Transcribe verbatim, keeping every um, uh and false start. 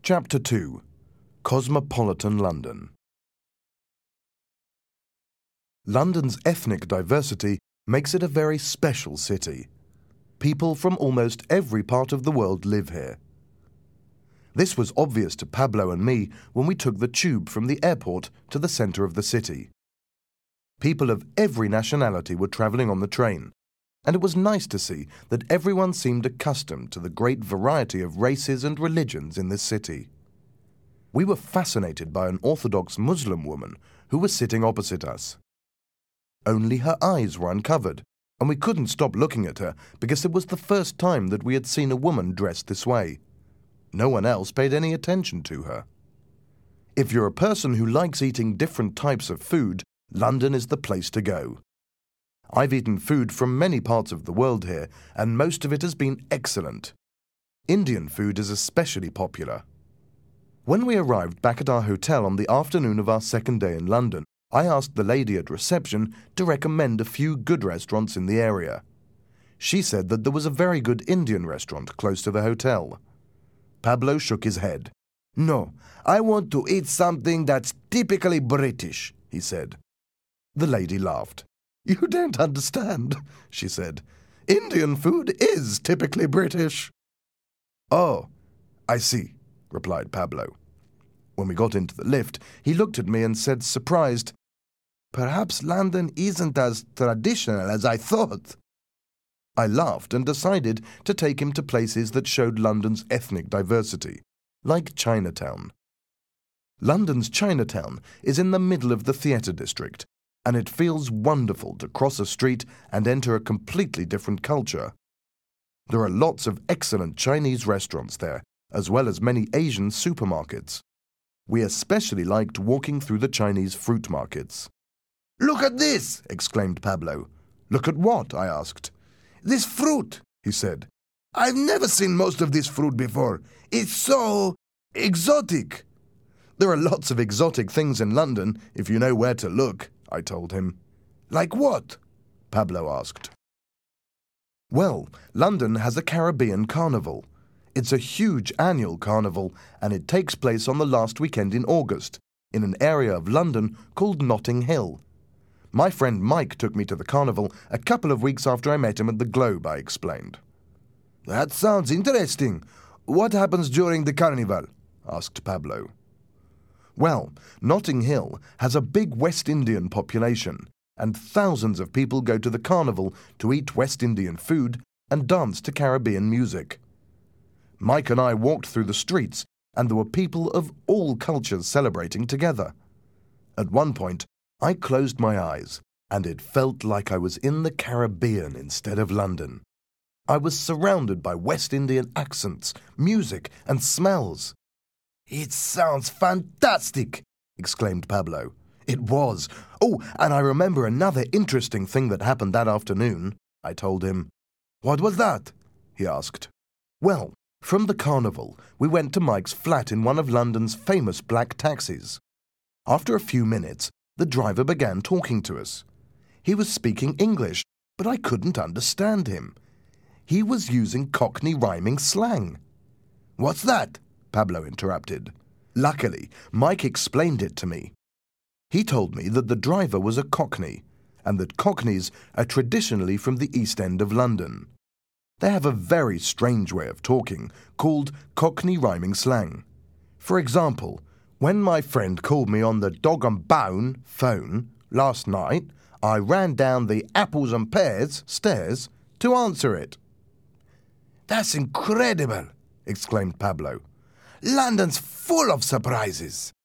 Chapter two. Cosmopolitan London. London's ethnic diversity makes it a very special city. People from almost every part of the world live here. This was obvious to Pablo and me when we took the tube from the airport to the centre of the city. People of every nationality were travelling on the train, and it was nice to see that everyone seemed accustomed to the great variety of races and religions in this city. We were fascinated by an Orthodox Muslim woman who was sitting opposite us. Only her eyes were uncovered, and we couldn't stop looking at her because it was the first time that we had seen a woman dressed this way. No one else paid any attention to her. If you're a person who likes eating different types of food, London is the place to go. I've eaten food from many parts of the world here, and most of it has been excellent. Indian food is especially popular. When we arrived back at our hotel on the afternoon of our second day in London, I asked the lady at reception to recommend a few good restaurants in the area. She said that there was a very good Indian restaurant close to the hotel. Pablo shook his head. "No, I want to eat something that's typically British," he said. The lady laughed. "You don't understand," she said. "Indian food is typically British." "Oh, I see," replied Pablo. When we got into the lift, he looked at me and said, surprised, "Perhaps London isn't as traditional as I thought." I laughed and decided to take him to places that showed London's ethnic diversity, like Chinatown. London's Chinatown is in the middle of the theatre district, and it feels wonderful to cross a street and enter a completely different culture. There are lots of excellent Chinese restaurants there, as well as many Asian supermarkets. We especially liked walking through the Chinese fruit markets. "Look at this!" exclaimed Pablo. "Look at what?" I asked. "This fruit," he said. "I've never seen most of this fruit before. It's so exotic." "There are lots of exotic things in London, if you know where to look," I told him. "Like what?" Pablo asked. Well, London has a Caribbean carnival. It's a huge annual carnival, and it takes place on the last weekend in August, in an area of London called Notting Hill. My friend Mike took me to the carnival a couple of weeks after I met him at the Globe, I explained. "That sounds interesting. What happens during the carnival?" asked Pablo. Well, Notting Hill has a big West Indian population, and thousands of people go to the carnival to eat West Indian food and dance to Caribbean music. Mike and I walked through the streets, and there were people of all cultures celebrating together. At one point, I closed my eyes, and it felt like I was in the Caribbean instead of London. I was surrounded by West Indian accents, music, and smells. "It sounds fantastic!" exclaimed Pablo. It was. "Oh, and I remember another interesting thing that happened that afternoon," I told him. "What was that?" he asked. Well, from the carnival, we went to Mike's flat in one of London's famous black taxis. After a few minutes, the driver began talking to us. He was speaking English, but I couldn't understand him. He was using Cockney rhyming slang. "What's that?" Pablo interrupted. Luckily, Mike explained it to me. He told me that the driver was a Cockney, and that Cockneys are traditionally from the East End of London. They have a very strange way of talking, called Cockney rhyming slang. For example, when my friend called me on the dog and bone phone last night, I ran down the apples and pears stairs to answer it. "That's incredible!" exclaimed Pablo. "London's full of surprises."